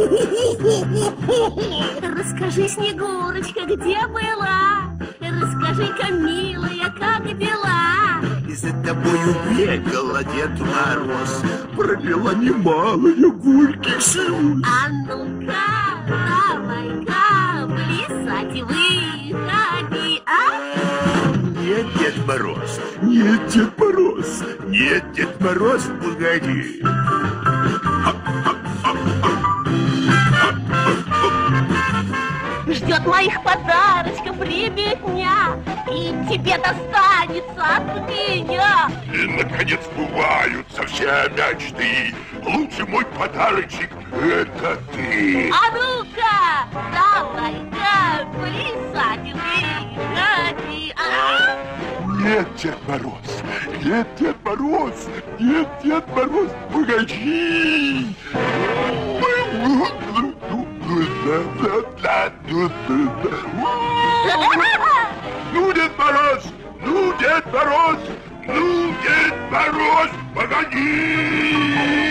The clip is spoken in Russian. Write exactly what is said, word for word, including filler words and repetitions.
Расскажи, Снегурочка, где была? Расскажи-ка, милая, как дела? И за тобою бегала Дед Мороз, пробила немалые горьких слез. А ну-ка, давай-ка, плясать выходи, а? Нет, Дед Мороз, нет, Дед Мороз, нет, Дед Мороз, погоди. Ждет моих подарочков ребятня, и тебе достанется от меня. И, наконец, сбываются все мечты. Лучший мой подарочек — это ты. А ну-ка, давай-ка, плясать выходи, а? Нет, Дед Мороз, нет, Дед Мороз, нет, Дед Мороз, погоди. Ну, Дед Мороз, ну, Дед Мороз, ну, Дед Мороз, погоди!